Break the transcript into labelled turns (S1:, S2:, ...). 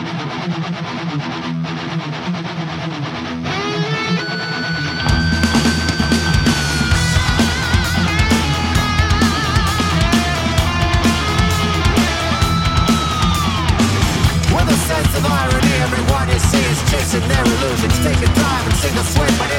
S1: With a sense of irony, everyone you see is chasing their illusions, taking time and single sweat, but